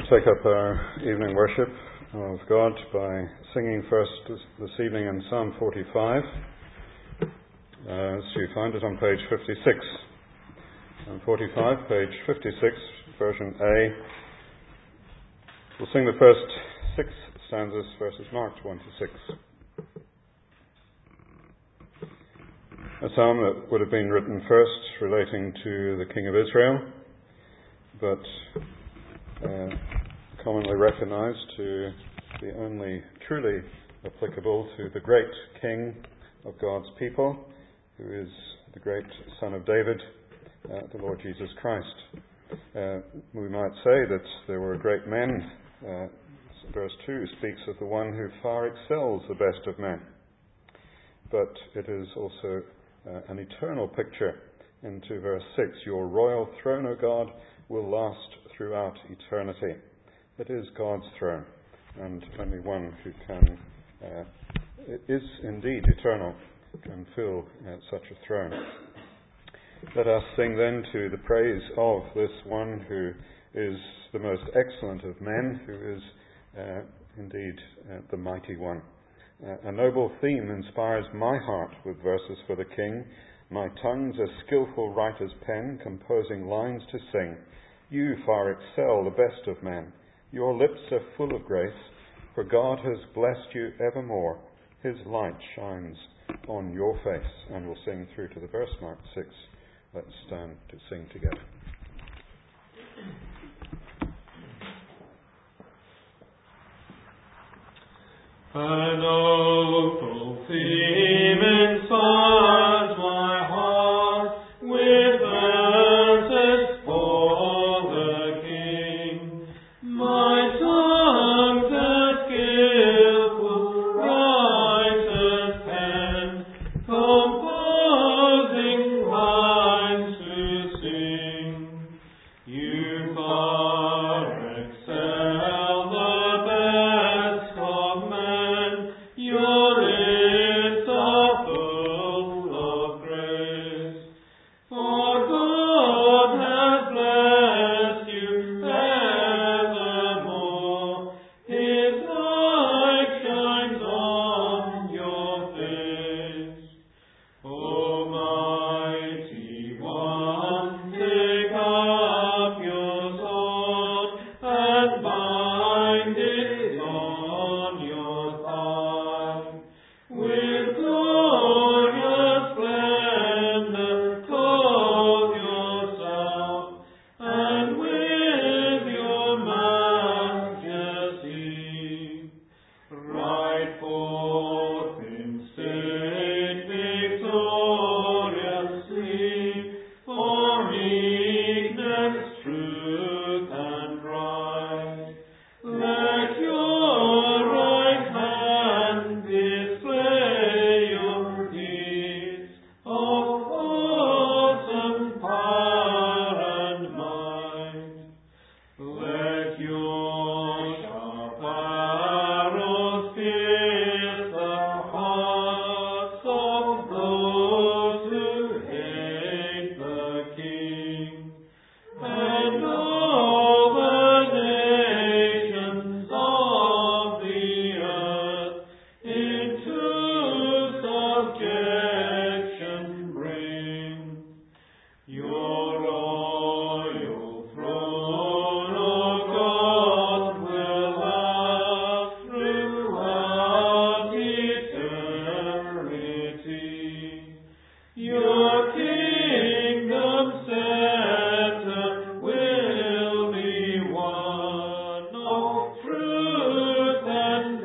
take up our evening worship of God by singing first this evening in Psalm 45. As you find it on page 56. Psalm 45, page 56, version A. We'll sing the first 6 stanzas, verses marked 1 to 6. A psalm that would have been written first relating to the King of Israel, but commonly recognized to be only truly applicable to the great King of God's people, who is the great Son of David, the Lord Jesus Christ. We might say that there were great men. Verse 2 speaks of the one who far excels the best of men. But it is also an eternal picture into verse 6. Your royal throne, O God, will last throughout eternity. It is God's throne, and only one who is indeed eternal can fill such a throne. Let us sing then to the praise of this one who is the most excellent of men, who is indeed the mighty one. A noble theme inspires my heart with verses for the King. My tongue's a skillful writer's pen, composing lines to sing. You far excel the best of men. Your lips are full of grace, for God has blessed you evermore. His light shines on your face. And we'll sing through to the verse marked 6. Let's stand to sing together. A noble theme inspires my heart with verses for the King. My tongue's a skillful writer's pen, composing lines to sing. You far excel the best of men. Your lips are full of grace, for God has blessed you evermore. His light shines on your face. Almighty One, take up your sword and bind it on your thigh. With glorious splendor clothe yourself, and with your majesty ride forth in state victoriously, for meekness, truth, and right. Let your right hand display your deeds of awesome power and might. Let your sharp arrows pierce the hearts of those who hate the King, and all the nations of the earth into subjection bring. Your royal throne, O God, will last throughout eternity. Your kingdom scepter will be one of truth and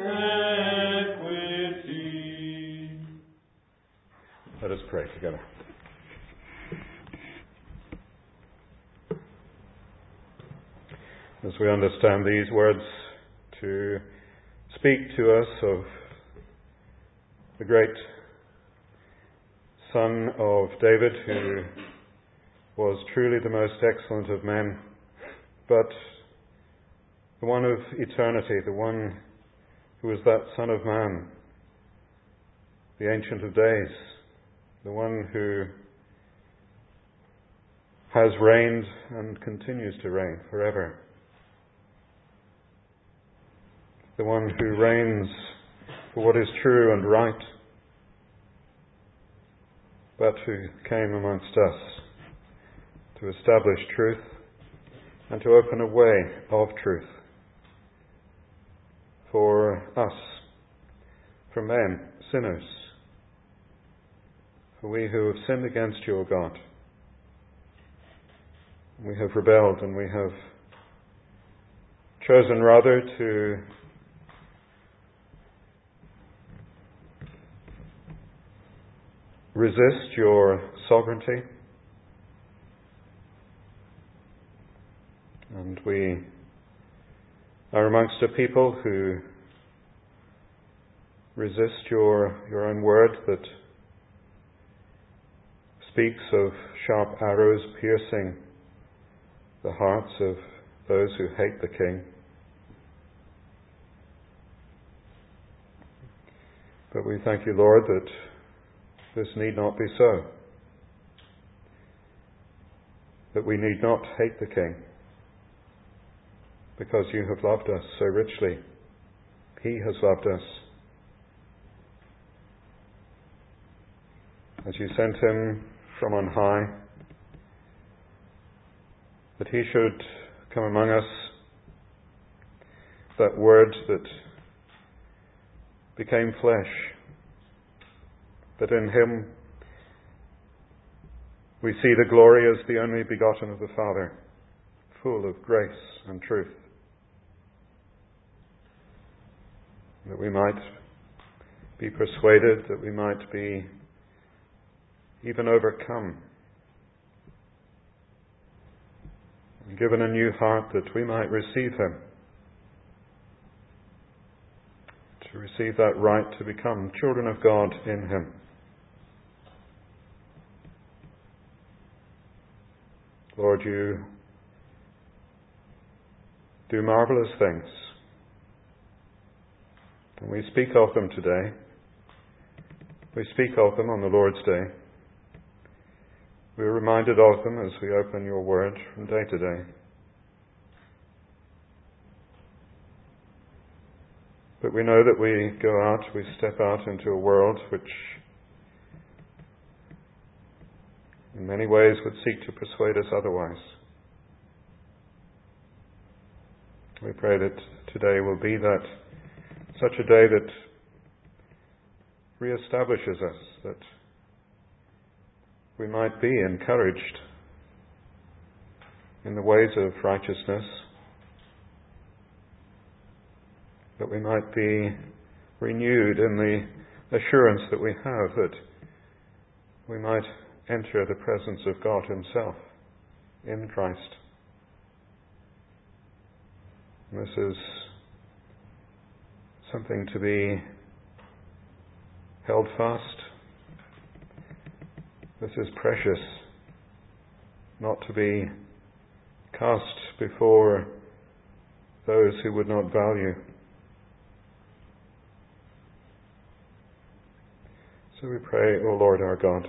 equity. Let us pray together. As we understand these words to speak to us of the great Son of David, who was truly the most excellent of men, but the one of eternity, the one who was that Son of Man, the Ancient of Days, the one who has reigned and continues to reign forever. the one who reigns for what is true and right, but who came amongst us to establish truth and to open a way of truth for us, for men, sinners, for we who have sinned against you, O God. We have rebelled, and we have chosen rather to resist your sovereignty, and we are amongst a people who resist your own word that speaks of sharp arrows piercing the hearts of those who hate the King. But we thank you, Lord, that this need not be so, that we need not hate the King, because you have loved us so richly. He has loved us. As you sent him from on high, that he should come among us, that word that became flesh, that in him we see the glory as the only begotten of the Father, full of grace and truth, that we might be persuaded, that we might be even overcome, and given a new heart that we might receive him, to receive that right to become children of God in him. Lord, you do marvelous things, and we speak of them today. We speak of them on the Lord's Day. We are reminded of them as we open your word from day to day. But we know that we go out, we step out into a world which in many ways would seek to persuade us otherwise. We pray that today will be that such a day that reestablishes us, that we might be encouraged in the ways of righteousness, that we might be renewed in the assurance that we have that we might enter the presence of God himself in Christ. And this is something to be held fast. This is precious, not to be cast before those who would not value. So we pray, O Lord our God,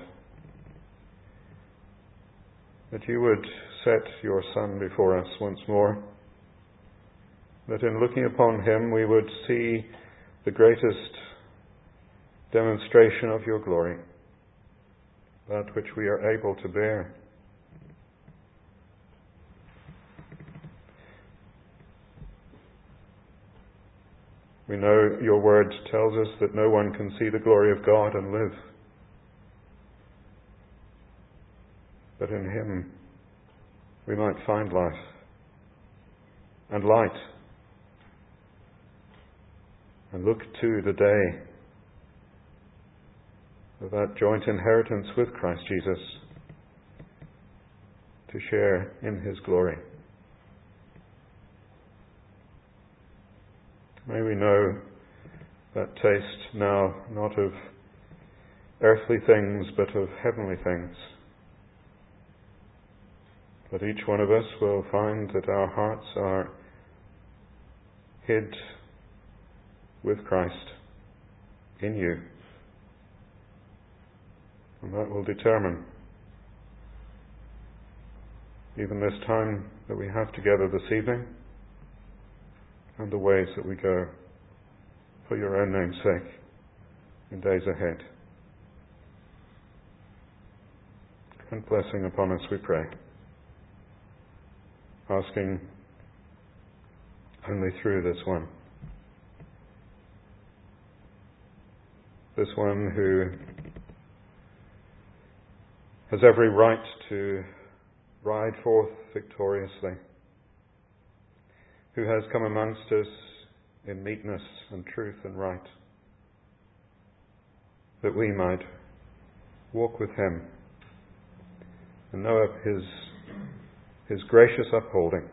that you would set your Son before us once more, that in looking upon him we would see the greatest demonstration of your glory, that which we are able to bear. We know your word tells us that no one can see the glory of God and live. But in him we might find life and light, and look to the day of that joint inheritance with Christ Jesus, to share in his glory. May we know that taste now not of earthly things but of heavenly things, that each one of us will find that our hearts are hid with Christ in you. And that will determine even this time that we have together this evening and the ways that we go for your own name's sake in days ahead. And blessing upon us, we pray, asking only through this one who has every right to ride forth victoriously, who has come amongst us in meekness and truth and right, that we might walk with him and know of his gracious upholding.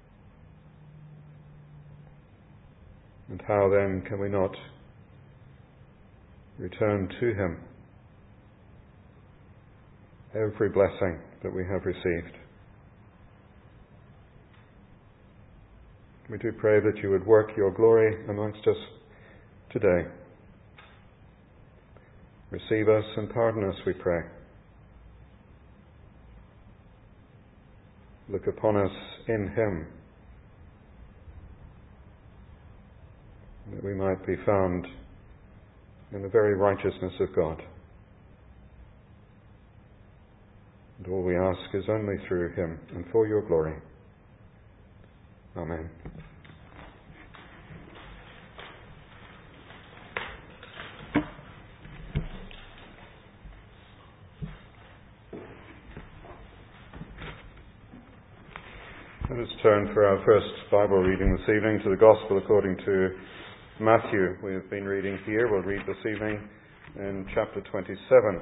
And how then can we not return to him every blessing that we have received? We do pray that you would work your glory amongst us today. Receive us and pardon us, we pray. Look upon us in him, that we might be found in the very righteousness of God. And all we ask is only through him and for your glory. Amen. Let us turn for our first Bible reading this evening to the Gospel according to Matthew. We have been reading here. We'll read this evening in chapter 27.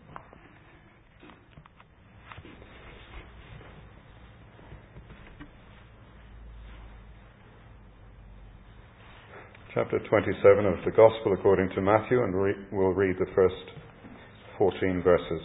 Chapter 27 of the Gospel according to Matthew, and we'll read the first 14 verses.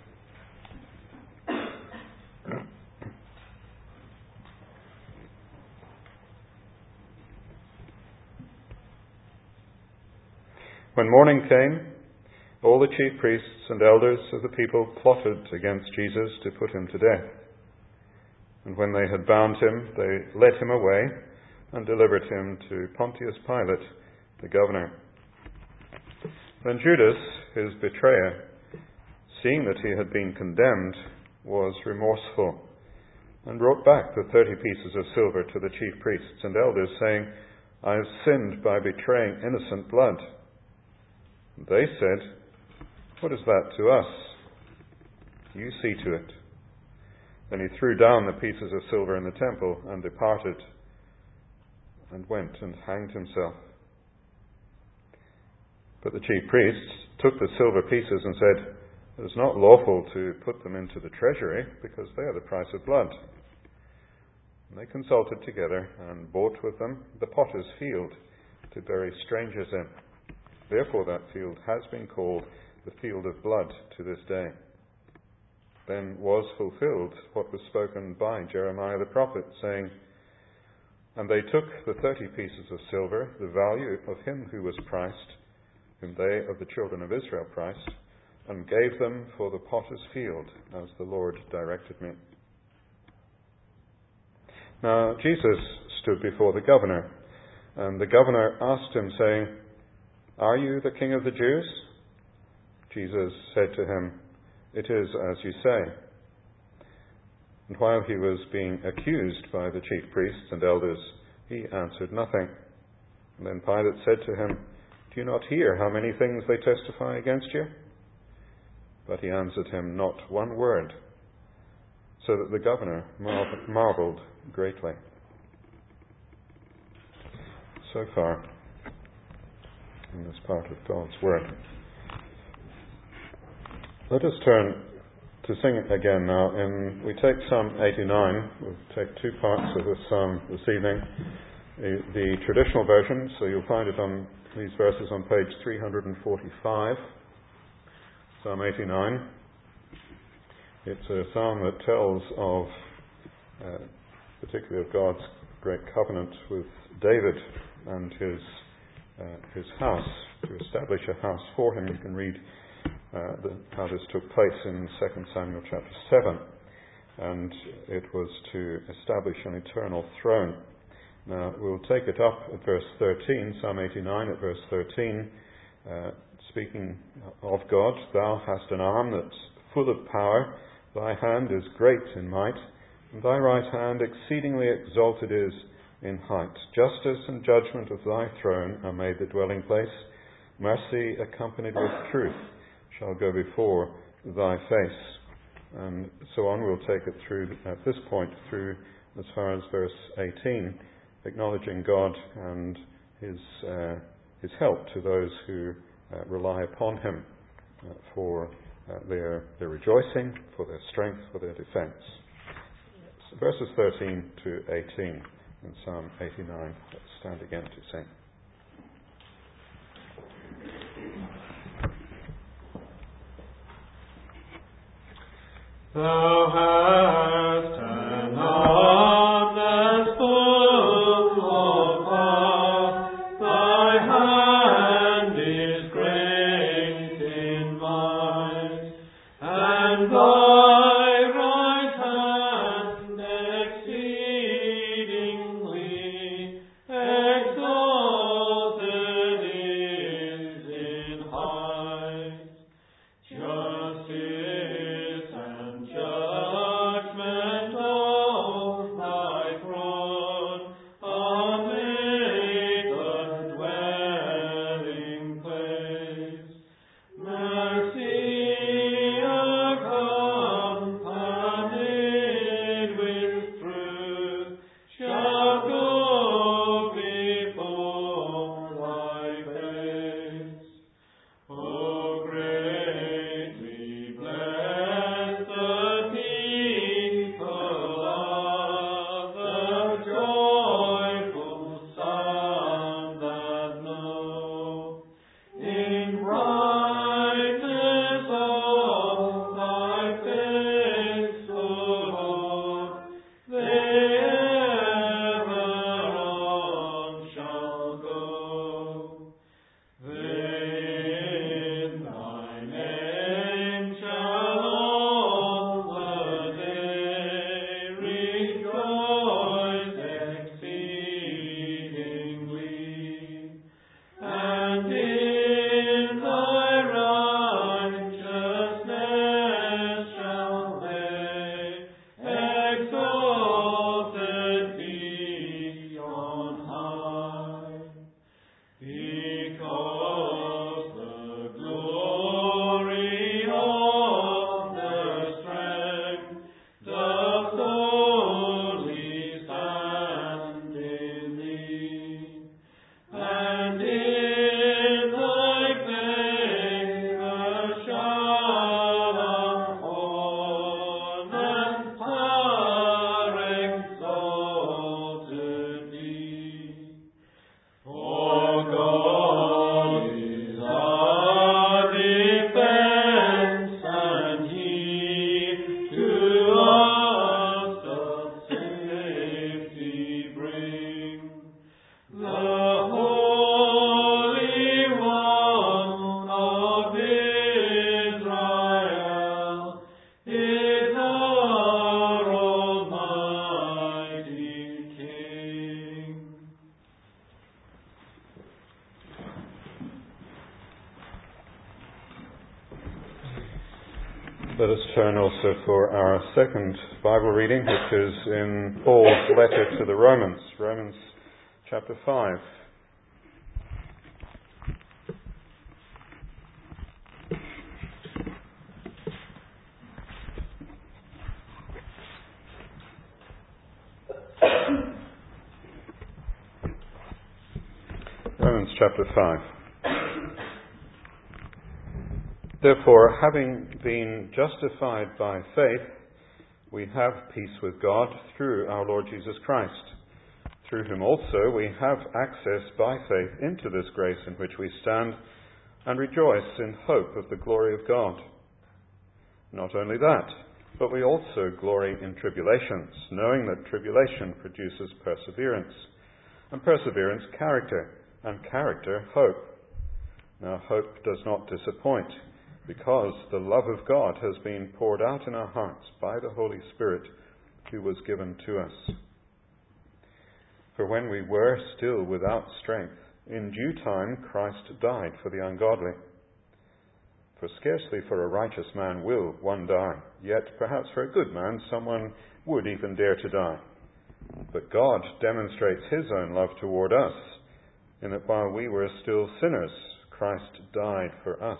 When morning came, all the chief priests and elders of the people plotted against Jesus to put him to death. And when they had bound him, they led him away and delivered him to Pontius Pilate, the governor. Then Judas, his betrayer, seeing that he had been condemned, was remorseful, and brought back the 30 pieces of silver to the chief priests and elders, saying, "I have sinned by betraying innocent blood." They said, "What is that to us? You see to it." Then he threw down the pieces of silver in the temple and departed, and went and hanged himself. But the chief priests took the silver pieces and said, "It is not lawful to put them into the treasury, because they are the price of blood." And they consulted together and bought with them the potter's field to bury strangers in. Therefore that field has been called the field of blood to this day. Then was fulfilled what was spoken by Jeremiah the prophet, saying, "And they took the 30 pieces of silver, the value of him who was priced, whom they of the children of Israel priced, and gave them for the potter's field, as the Lord directed me." Now Jesus stood before the governor, and the governor asked him, saying, "Are you the king of the Jews?" Jesus said to him, "It is as you say." And while he was being accused by the chief priests and elders, he answered nothing. And then Pilate said to him, "Do you not hear how many things they testify against you?" But he answered him not one word, so that the governor marveled greatly. So far in this part of God's Word. Let us turn to sing it again now. And we take Psalm 89. We'll take two parts of this psalm this evening. The traditional version, so you'll find it on these verses on page 345. Psalm 89. It's a psalm that tells of, particularly of God's great covenant with David and his house, to establish a house for him. You can read how this took place in 2 Samuel chapter 7. And it was to establish an eternal throne Now, we'll take it up at verse 13, Psalm 89 at verse 13, speaking of God. Thou hast an arm that's full of power, thy hand is great in might, and thy right hand exceedingly exalted is in height. Justice and judgment of thy throne are made the dwelling place. Mercy accompanied with truth shall go before thy face. And so on. We'll take it through, at this point, through as far as verse 18, acknowledging God and his help to those who rely upon him for their rejoicing, for their strength, for their defense. So verses 13 to 18 in Psalm 89. Let's stand again to sing. Thou hast an arm that's full of power, thy hand is great in might, and thy right hand exceedingly exalted is in height. Justice and judgment of thy throne are made the dwelling place. Mercy accompanied with truth shall go before thy face. O greatly bless the people of the joyful sound that know. In brightness of thy face, O Lord, they ever on shall go. They in thy name shall all the day rejoice exceedingly, and in thy righteousness shall they exalted be on high. Because the glory of their strength doth solely stand in thee, and in thy face the shout of horn and power exalted be. For God is our defense, and he to us doth safety bring. The Holy One of Israel is our Almighty King. Let us turn also for our second Bible reading, which is in Paul's letter to the Romans, Romans chapter 5. Romans chapter 5. Therefore, having been justified by faith, we have peace with God through our Lord Jesus Christ, through whom also we have access by faith into this grace in which we stand and rejoice in hope of the glory of God. Not only that, but we also glory in tribulations, knowing that tribulation produces perseverance, and perseverance character, and character hope. Now hope does not disappoint, because the love of God has been poured out in our hearts by the Holy Spirit who was given to us. For when we were still without strength, in due time Christ died for the ungodly. For scarcely for a righteous man will one die, yet perhaps for a good man someone would even dare to die. But God demonstrates his own love toward us, in that while we were still sinners, Christ died for us.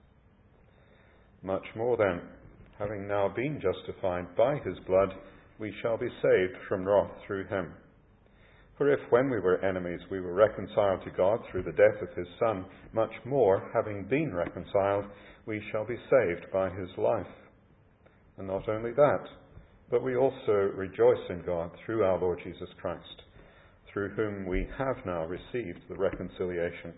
Much more then, having now been justified by his blood, we shall be saved from wrath through him. For if when we were enemies we were reconciled to God through the death of his Son, much more, having been reconciled, we shall be saved by his life. And not only that, but we also rejoice in God through our Lord Jesus Christ, through whom we have now received the reconciliation.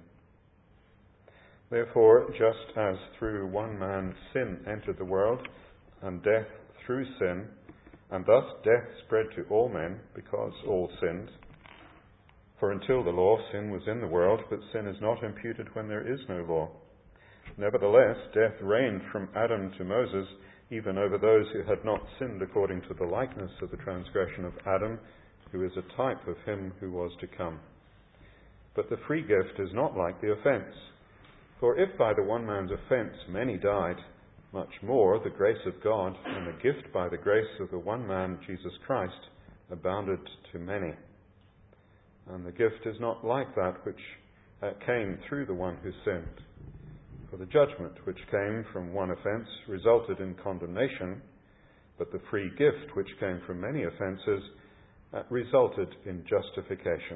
Therefore, just as through one man sin entered the world, and death through sin, and thus death spread to all men because all sinned. For until the law, sin was in the world, but sin is not imputed when there is no law. Nevertheless, death reigned from Adam to Moses, even over those who had not sinned according to the likeness of the transgression of Adam, who is a type of him who was to come. But the free gift is not like the offence. For if by the one man's offence many died, much more the grace of God and the gift by the grace of the one man, Jesus Christ, abounded to many. And the gift is not like that which came through the one who sinned. For the judgment which came from one offence resulted in condemnation, but the free gift which came from many offences resulted in justification.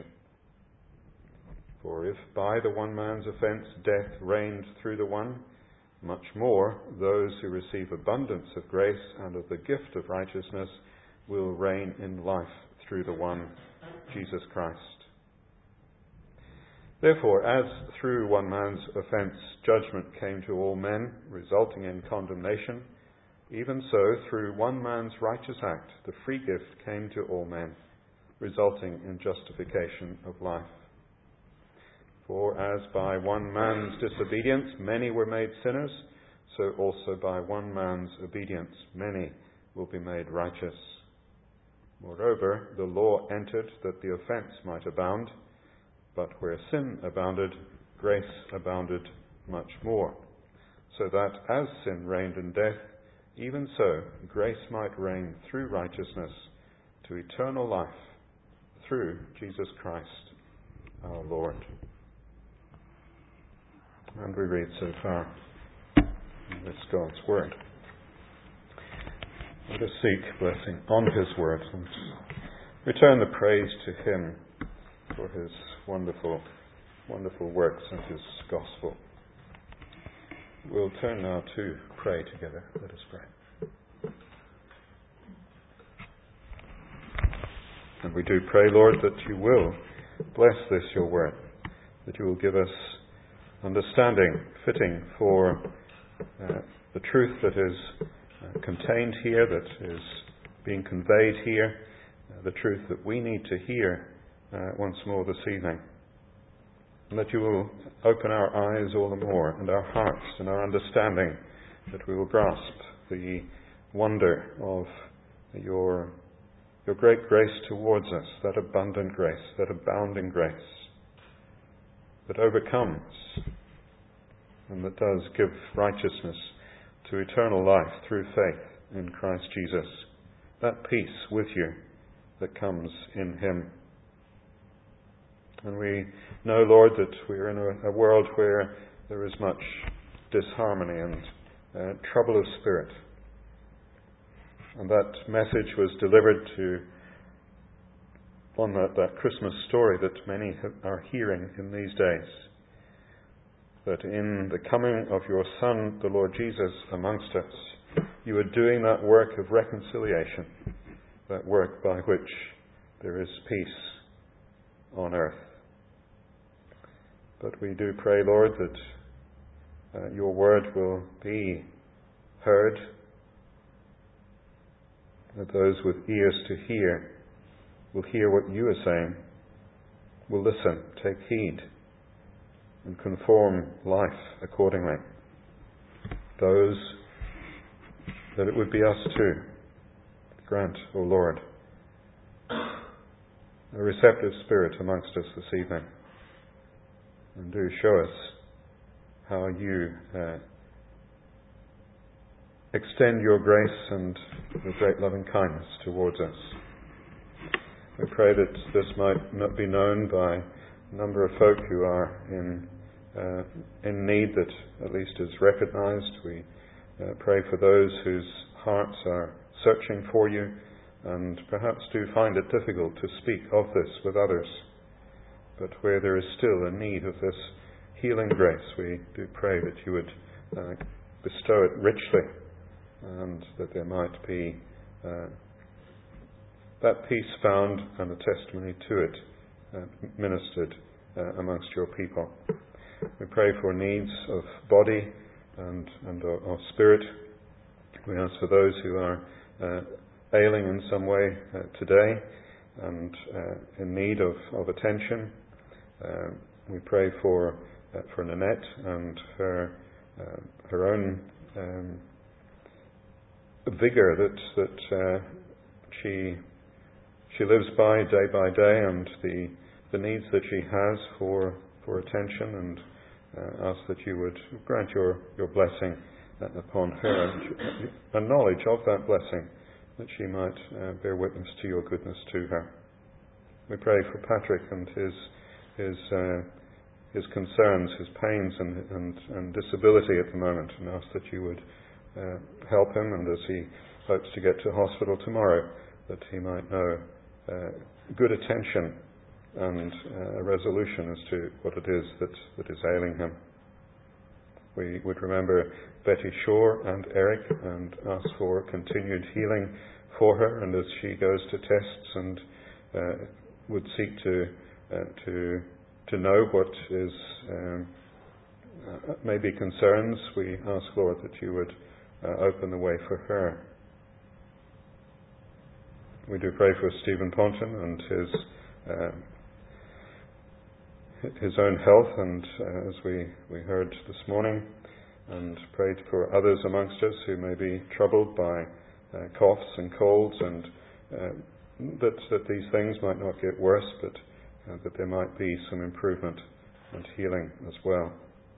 For if by the one man's offence death reigned through the one, much more those who receive abundance of grace and of the gift of righteousness will reign in life through the one, Jesus Christ. Therefore, as through one man's offence judgment came to all men, resulting in condemnation, even so through one man's righteous act the free gift came to all men, resulting in justification of life. For as by one man's disobedience many were made sinners, so also by one man's obedience many will be made righteous. Moreover, the law entered that the offence might abound, but where sin abounded, grace abounded much more, so that as sin reigned in death, even so grace might reign through righteousness to eternal life through Jesus Christ our Lord. And we read so far in this God's Word. Let us seek blessing on his Word and return the praise to him for his wonderful, wonderful works and his gospel. We'll turn now to pray together. Let us pray. And we do pray, Lord, that you will bless this, your word, that you will give us understanding fitting for the truth that is contained here, that is being conveyed here, the truth that we need to hear once more this evening. And that you will open our eyes all the more, and our hearts and our understanding, that we will grasp the wonder of your great grace towards us, that abundant grace, that abounding grace, that overcomes and that does give righteousness to eternal life through faith in Christ Jesus. That peace with you that comes in him. And we know, Lord, that we are in a world where there is much disharmony and trouble of spirit. And that message was delivered on that Christmas story that many are hearing in these days. That in the coming of your Son, the Lord Jesus, amongst us, you are doing that work of reconciliation, that work by which there is peace on earth. But we do pray, Lord, that your word will be heard, that those with ears to hear will hear what you are saying, will listen, take heed, and conform life accordingly. Those that it would be us too. Grant, O Lord, a receptive spirit amongst us this evening. And do show us how you extend your grace and your great loving kindness towards us. We pray that this might not be known by a number of folk who are in need, that at least is recognized. We pray for those whose hearts are searching for you and perhaps do find it difficult to speak of this with others. But where there is still a need of this healing grace, we do pray that you would bestow it richly, and that there might be that peace found and a testimony to it ministered amongst your people. We pray for needs of body and of spirit. We ask for those who are ailing in some way today and in need of attention. We pray for Nanette and her own vigor that she lives by day, and the needs that she has for attention, and ask that you would grant your blessing upon her and a knowledge of that blessing, that she might bear witness to your goodness to her. We pray for Patrick and his concerns, his pains and disability at the moment, and ask that you would help him, and as he hopes to get to hospital tomorrow, that he might know good attention and a resolution as to what it is that is ailing him. We would remember Betty Shore and Eric and ask for continued healing for her, and as she goes to tests and would seek to know what is maybe concerns, we ask, Lord, that you would open the way for her. We do pray for Stephen Ponton and his own health, and as we heard this morning, and prayed for others amongst us who may be troubled by coughs and colds, and that these things might not get worse, but that there might be some improvement and healing as well.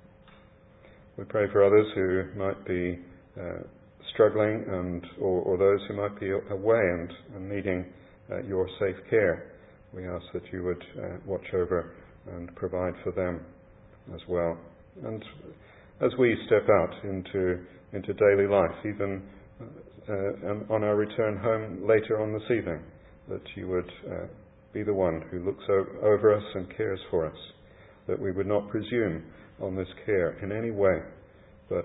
We pray for others who might be struggling or those who might be away and needing your safe care. We ask that you would watch over and provide for them as well. And as we step out into daily life, even on our return home later on this evening, that you would be the one who looks over us and cares for us, that we would not presume on this care in any way, but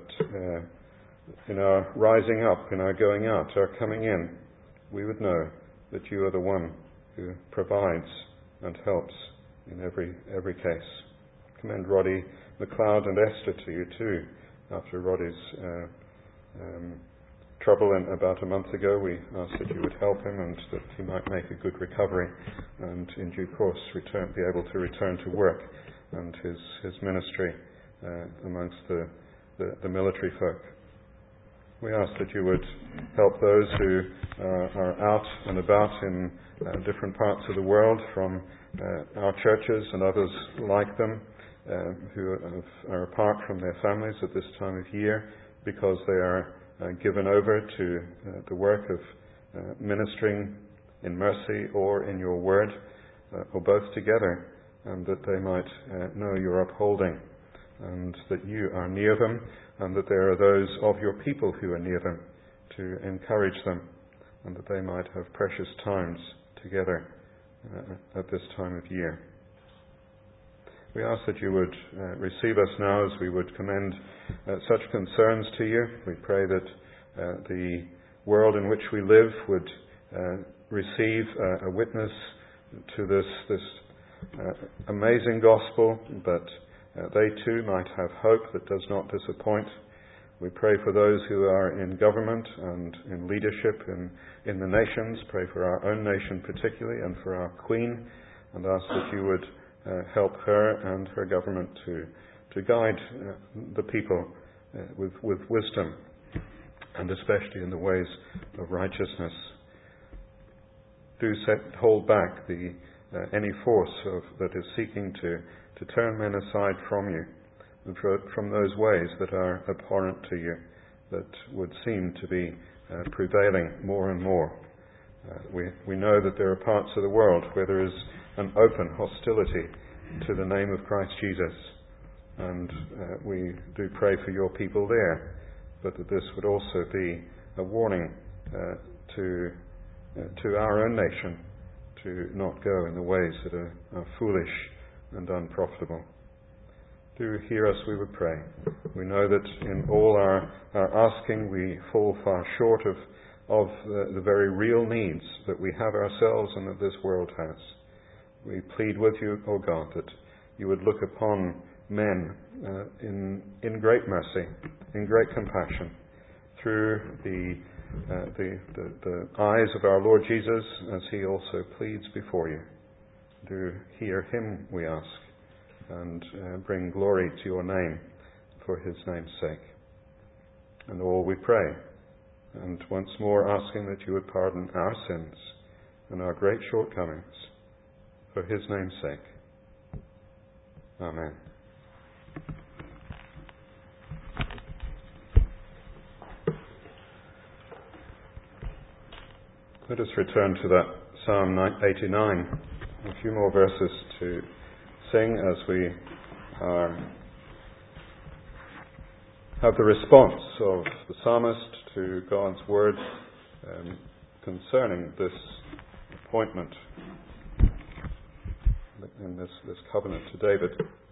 in our rising up, in our going out, our coming in, we would know that you are the one who provides and helps in every case. Commend Roddy McLeod and Esther to you too. After Roddy's trouble about a month ago, we asked that you would help him and that he might make a good recovery and in due course be able to return to work and his ministry amongst the military folk. We ask that you would help those who are out and about in different parts of the world, from our churches and others like them, who are apart from their families at this time of year because they are given over to the work of ministering in mercy or in your word, or both together, and that they might know your upholding, and that you are near them, and that there are those of your people who are near them to encourage them, and that they might have precious times together at this time of year. We ask that you would receive us now as we would commend such concerns to you. We pray that the world in which we live would receive a witness to this amazing gospel, but they too might have hope that does not disappoint. We pray for those who are in government and in leadership in the nations. Pray for our own nation particularly, and for our Queen, and ask that you would help her and her government to guide the people with wisdom, and especially in the ways of righteousness. Do hold back the any force that is seeking to turn men aside from you, and from those ways that are abhorrent to you, that would seem to be prevailing more and more. We know that there are parts of the world where there is an open hostility to the name of Christ Jesus, and we do pray for your people there, but that this would also be a warning to our own nation to not go in the ways that are foolish and unprofitable. Do hear us, we would pray. We know that in all our asking we fall far short of the very real needs that we have ourselves and that this world has. We plead with you, O God, that you would look upon men in great mercy, in great compassion, through the eyes of our Lord Jesus, as he also pleads before you. Do hear him, we ask, and bring glory to your name for his name's sake. And all we pray, and once more asking that you would pardon our sins and our great shortcomings for his name's sake. Amen. Let us return to that Psalm 89, a few more verses to sing as we have the response of the psalmist to God's word concerning this appointment in this covenant to David.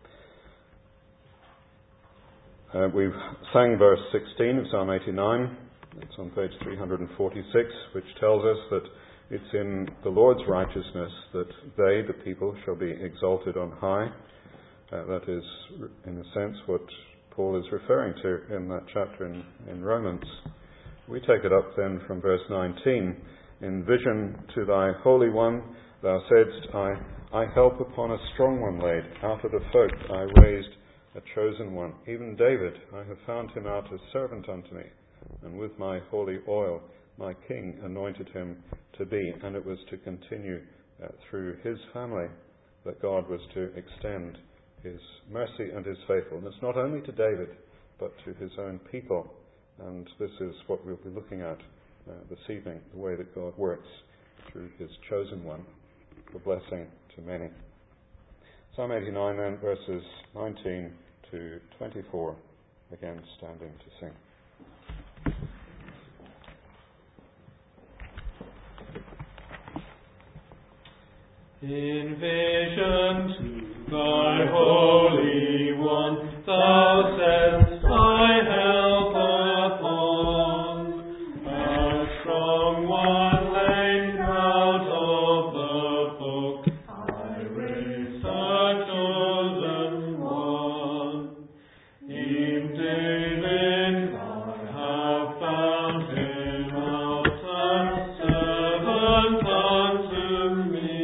We've sang verse 16 of Psalm 89. It's on page 346, which tells us that it's in the Lord's righteousness that they, the people, shall be exalted on high. That is, in a sense, what Paul is referring to in that chapter in Romans. We take it up then from verse 19. In vision to thy Holy One, thou saidst, I help upon a strong one laid. Out of the folk I raised a chosen one. Even David, I have found him out a servant unto me. And with my holy oil, my king anointed him to be. And it was to continue through his family that God was to extend his mercy and his faithfulness, not only to David, but to his own people. And this is what we'll be looking at this evening, the way that God works through his chosen one for blessing to many. Psalm 89 then, verses 19 to 24, again standing to sing. In vision to thy Holy One, thou saidst, I help upon a strong one laid out of the book. I raised a chosen one. In David I have found him out a servant unto me.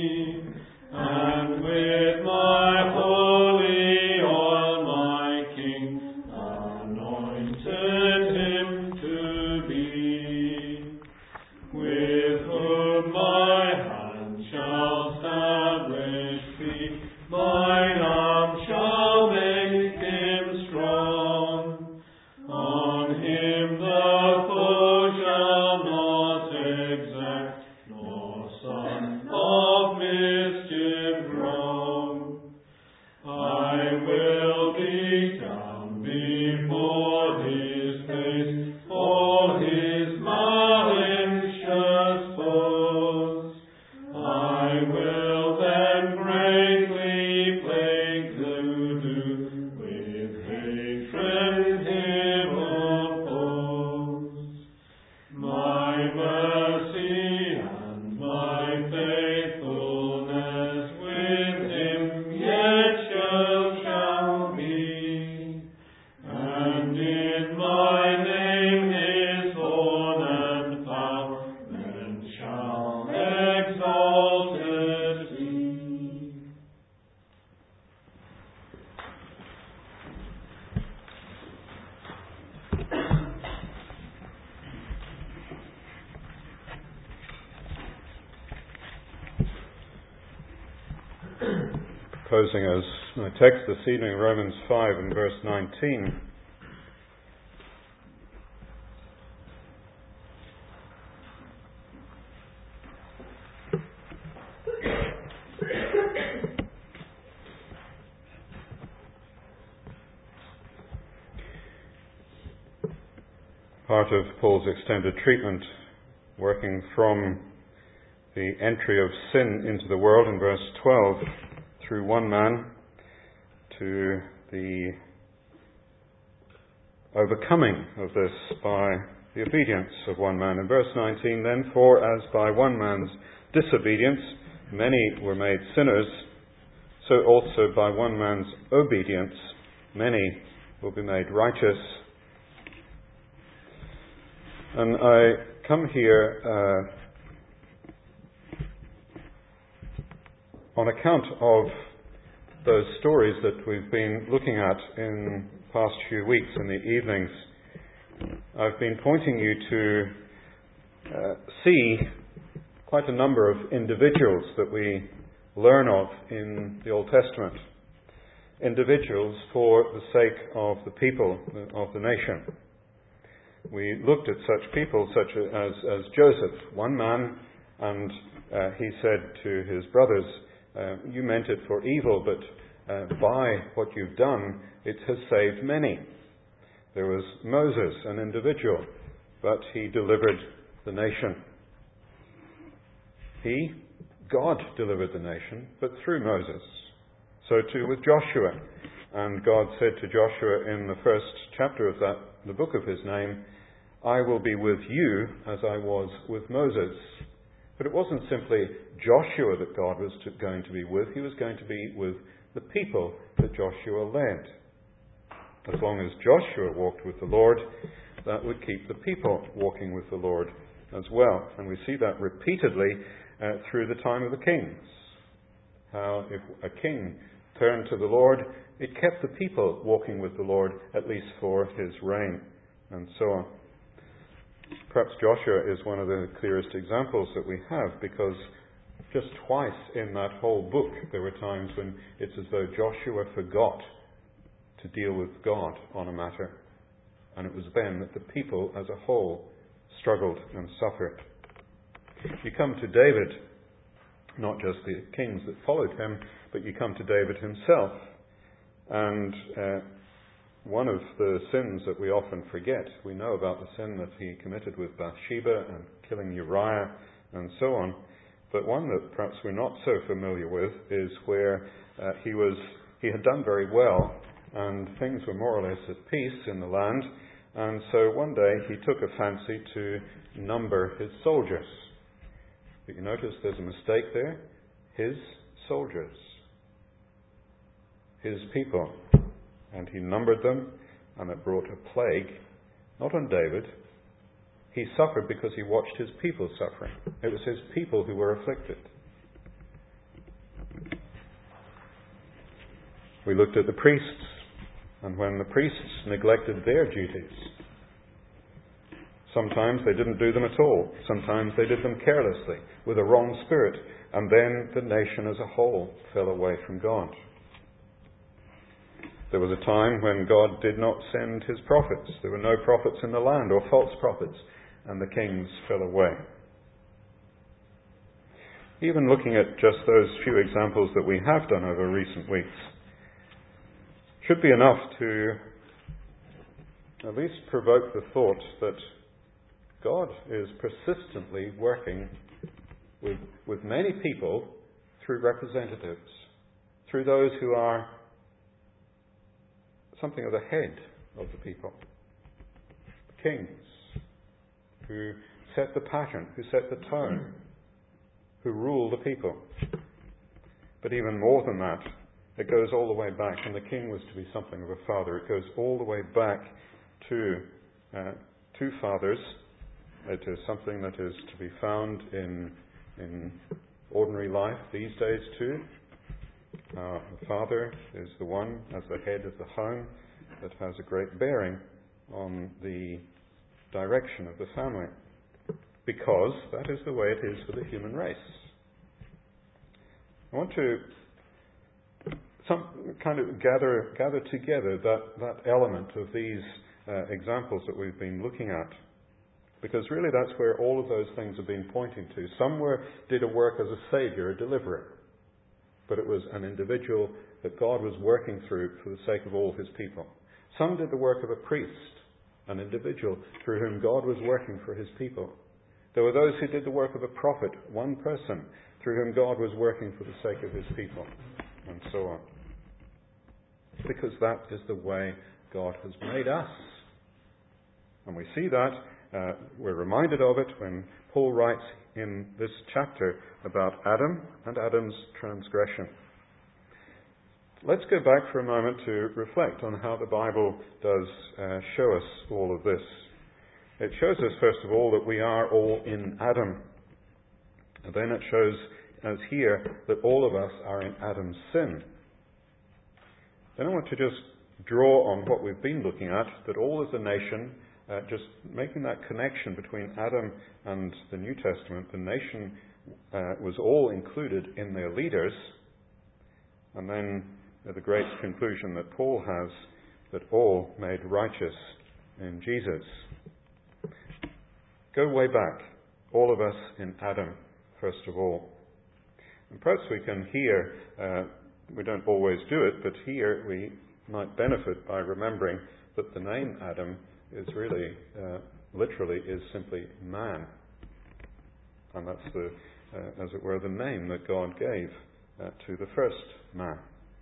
And with my holy oil, my King anointed him to be, with whom my hand shall establish thee, mine arm shall make him strong. On him the foe shall not exact, nor son of mischief wrong. I will be down before his face, all his malicious foes. I will then greatly plague closing as my text this evening, Romans 5 and verse 19. Part of Paul's extended treatment, working from the entry of sin into the world in verse 12 through one man to the overcoming of this by the obedience of one man. In verse 19 then, for as by one man's disobedience many were made sinners, so also by one man's obedience many will be made righteous. And I come here on account of those stories that we've been looking at in the past few weeks in the evenings. I've been pointing you to see quite a number of individuals that we learn of in the Old Testament. Individuals for the sake of the people of the nation. We looked at such people such as Joseph, one man, and he said to his brothers, you meant it for evil, but by what you've done, it has saved many. There was Moses, an individual, but he delivered the nation. God delivered the nation, but through Moses. So too with Joshua. And God said to Joshua in the first chapter of the book of his name, I will be with you as I was with Moses. But it wasn't simply Joshua that God was going to be with. He was going to be with the people that Joshua led. As long as Joshua walked with the Lord, that would keep the people walking with the Lord as well. And we see that repeatedly through the time of the kings. How if a king turned to the Lord, it kept the people walking with the Lord, at least for his reign, and so on. Perhaps Joshua is one of the clearest examples that we have, because just twice in that whole book there were times when it's as though Joshua forgot to deal with God on a matter, and it was then that the people as a whole struggled and suffered. You come to David, not just the kings that followed him, but you come to David himself, and one of the sins that we often forget, we know about the sin that he committed with Bathsheba and killing Uriah and so on, but one that perhaps we're not so familiar with is where he had done very well and things were more or less at peace in the land, and so one day he took a fancy to number his soldiers. But you notice there's a mistake there. His soldiers. His people. And he numbered them, and it brought a plague, not on David. He suffered because he watched his people suffering. It was his people who were afflicted. We looked at the priests, and when the priests neglected their duties, sometimes they didn't do them at all. Sometimes they did them carelessly, with a wrong spirit, and then the nation as a whole fell away from God. There was a time when God did not send his prophets. There were no prophets in the land, or false prophets, and the kings fell away. Even looking at just those few examples that we have done over recent weeks should be enough to at least provoke the thought that God is persistently working with many people through representatives, through those who are something of the head of the people. Kings who set the pattern, who set the tone, who rule the people. But even more than that, it goes all the way back, and the king was to be something of a father. It goes all the way back to two fathers. It is something that is to be found in ordinary life these days too. The father is the one, as the head of the home, that has a great bearing on the direction of the family, because that is the way it is for the human race. I want to some kind of gather together that element of these examples that we've been looking at. Because really that's where all of those things have been pointing to. Some did a work as a saviour, a deliverer. But it was an individual that God was working through for the sake of all his people. Some did the work of a priest, an individual through whom God was working for his people. There were those who did the work of a prophet, one person, through whom God was working for the sake of his people, and so on. Because that is the way God has made us. And we see that, we're reminded of it when Paul writes in this chapter about Adam and Adam's transgression. Let's go back for a moment to reflect on how the Bible does show us all of this. It shows us, first of all, that we are all in Adam. And then it shows us here that all of us are in Adam's sin. Then I want to just draw on what we've been looking at, that all as a nation, just making that connection between Adam and the New Testament, the nation was all included in their leaders. And then the great conclusion that Paul has, that all made righteous in Jesus. Go way back, all of us in Adam, first of all. And perhaps we can hear, we don't always do it, but here we might benefit by remembering that the name Adam is really, literally, is simply man. And that's the, as it were, the name that God gave to the first man.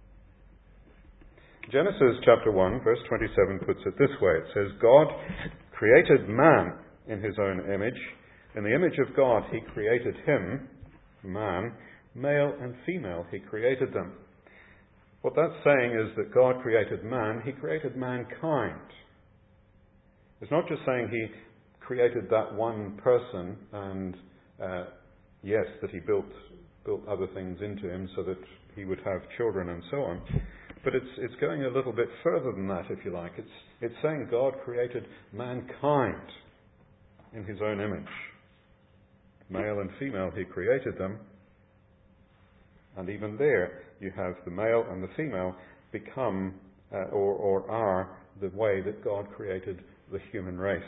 Genesis chapter 1, verse 27 puts it this way. It says, God created man in his own image. In the image of God he created him, man, male and female he created them. What that's saying is that God created man, he created mankind. It's not just saying he created that one person and, yes, that he built other things into him so that he would have children and so on. But it's going a little bit further than that, if you like. It's saying God created mankind in his own image. Male and female, he created them. And even there, you have the male and the female become or are the way that God created the human race.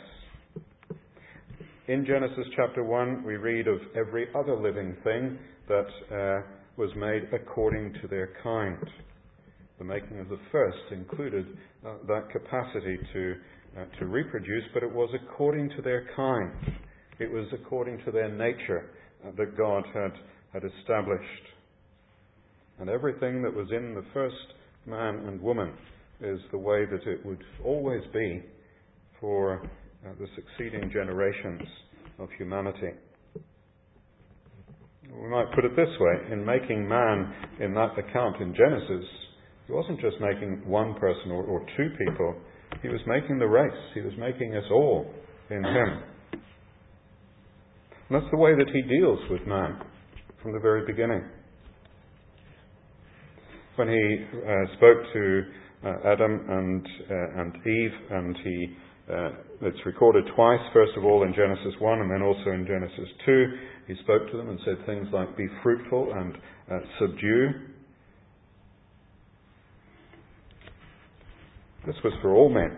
In Genesis chapter 1, we read of every other living thing that was made according to their kind. The making of the first included that capacity to reproduce, but it was according to their kind. It was according to their nature that God had established. And everything that was in the first man and woman is the way that it would always be for the succeeding generations of humanity. We might put it this way. In making man in that account in Genesis, he wasn't just making one person or two people. He was making the race. He was making us all in him. And that's the way that he deals with man from the very beginning. When he spoke to Adam and Eve, and it's recorded twice, first of all in Genesis 1 and then also in Genesis 2, he spoke to them and said things like, be fruitful and subdue. This was for all men.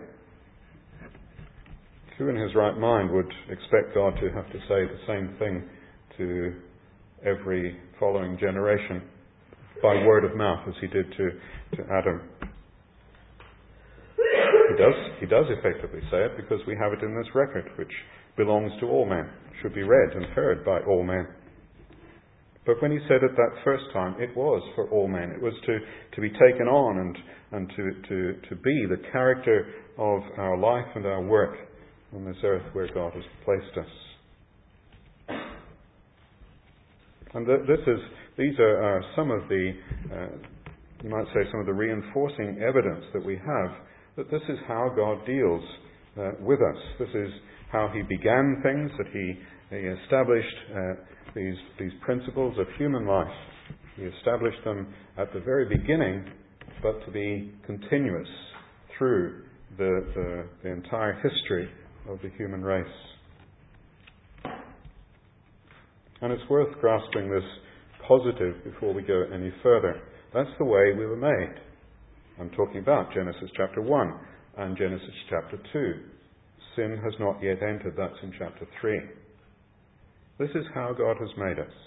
Who in his right mind would expect God to have to say the same thing to every following generation by word of mouth as he did to Adam? He does effectively say it because we have it in this record, which belongs to all men, should be read and heard by all men. But when he said it that first time, it was for all men. It was to be taken on and to be the character of our life and our work on this earth where God has placed us. And these are some of the, you might say, some of the reinforcing evidence that we have that this is how God deals with us. This is how he began things, that he established these principles of human life. He established them at the very beginning, but to be continuous through the entire history of the human race. And it's worth grasping this positive before we go any further. That's the way we were made. I'm talking about Genesis chapter 1 and Genesis chapter 2. Sin has not yet entered. That's in chapter 3. This is how God has made us.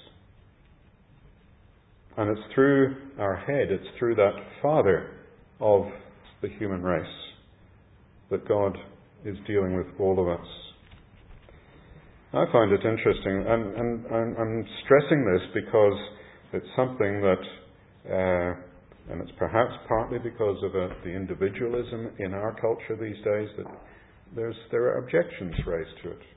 And it's through our head, it's through that Father of the human race that God is dealing with all of us. I find it interesting, and I'm stressing this because it's something that, and it's perhaps partly because of the individualism in our culture these days, that there are objections raised to it.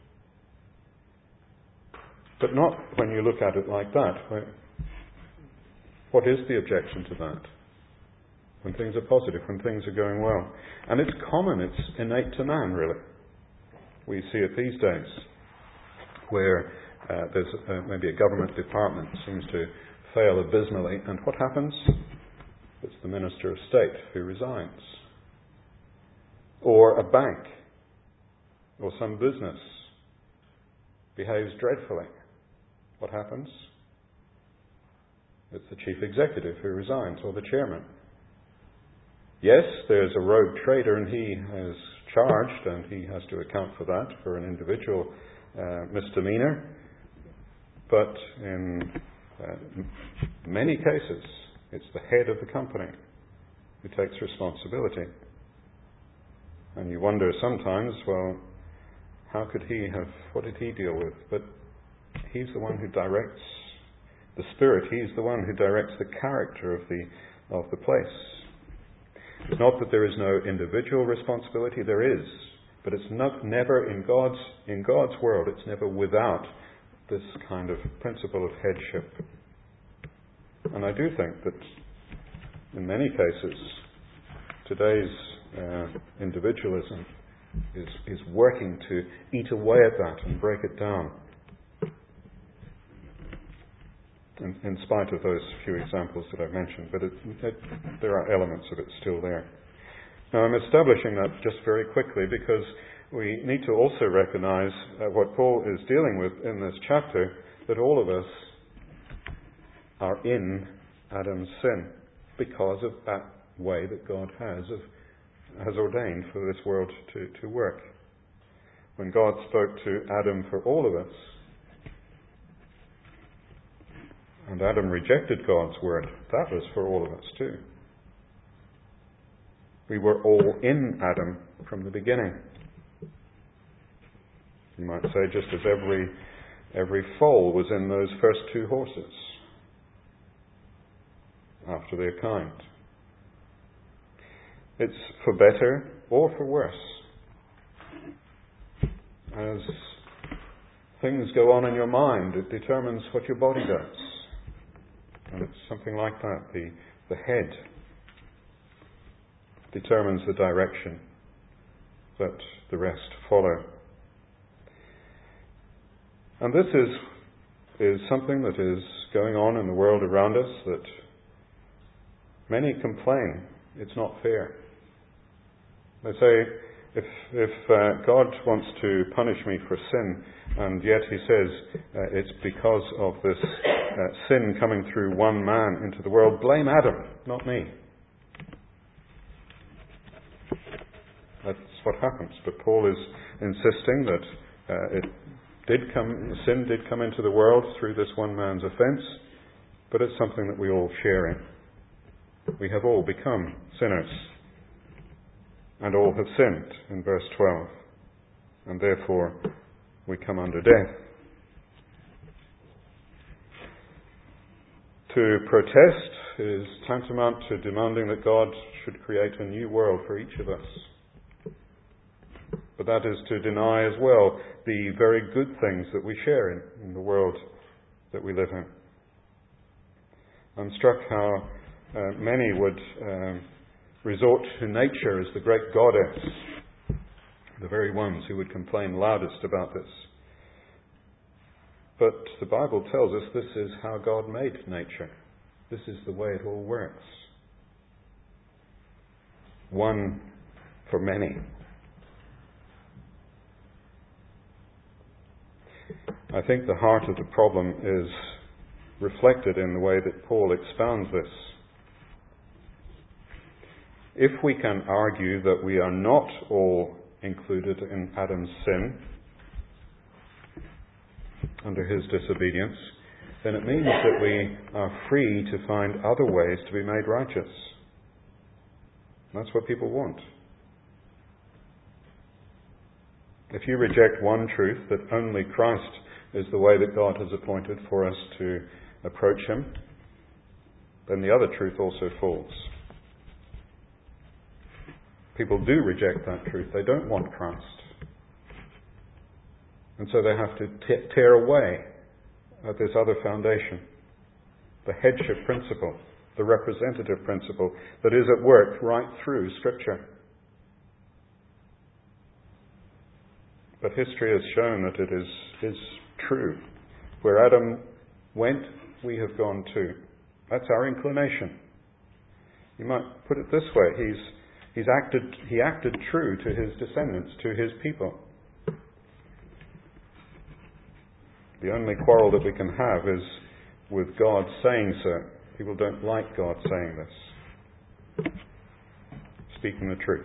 But not when you look at it like that. What is the objection to that? When things are positive, when things are going well. And it's common, it's innate to man, really. We see it these days, where there's maybe a government department seems to fail abysmally, and what happens? It's the Minister of State who resigns. Or a bank, or some business behaves dreadfully. What happens? It's the chief executive who resigns, or the chairman. Yes, there's a rogue trader and he is charged and he has to account for that, for an individual misdemeanor. But in many cases, it's the head of the company who takes responsibility. And you wonder sometimes, well, how could he have, what did he deal with? But he's the one who directs the spirit. He's the one who directs the character of the place. It's not that there is no individual responsibility, there is. But it's never in God's world, it's never without this kind of principle of headship. And I do think that in many cases, today's individualism is working to eat away at that and break it down. In spite of those few examples that I've mentioned, but there are elements of it still there. Now I'm establishing that just very quickly because we need to also recognize what Paul is dealing with in this chapter, that all of us are in Adam's sin because of that way that God has ordained for this world to work. When God spoke to Adam for all of us, and Adam rejected God's word, that was for all of us too. We were all in Adam from the beginning. You might say just as every foal was in those first two horses after their kind. It's for better or for worse. As things go on in your mind, it determines what your body does. And it's something like that. The head determines the direction that the rest follow. And this is something that is going on in the world around us, that many complain it's not fair. They say, if God wants to punish me for sin, and yet he says it's because of this sin coming through one man into the world, blame Adam, not me. That's what happens. But Paul is insisting that sin did come into the world through this one man's offence, but it's something that we all share in. We have all become sinners, and all have sinned, in verse 12, and therefore we come under death. To protest is tantamount to demanding that God should create a new world for each of us. But that is to deny as well the very good things that we share in the world that we live in. I'm struck how many would resort to nature as the great goddess, the very ones who would complain loudest about this. But the Bible tells us this is how God made nature. This is the way it all works. One for many. I think the heart of the problem is reflected in the way that Paul expounds this if we can argue that we are not all included in Adam's sin under his disobedience, then it means that we are free to find other ways to be made righteous. That's what people want. If you reject one truth, that only Christ is the way that God has appointed for us to approach him, then the other truth also falls. People do reject that truth. They don't want Christ. And so they have to tear away at this other foundation, the headship principle, the representative principle that is at work right through Scripture. But history has shown that it is true. Where Adam went, we have gone too. That's our inclination. You might put it this way: he acted true to his descendants, to his people. The only quarrel that we can have is with God saying so. People don't like God saying this. Speaking the truth.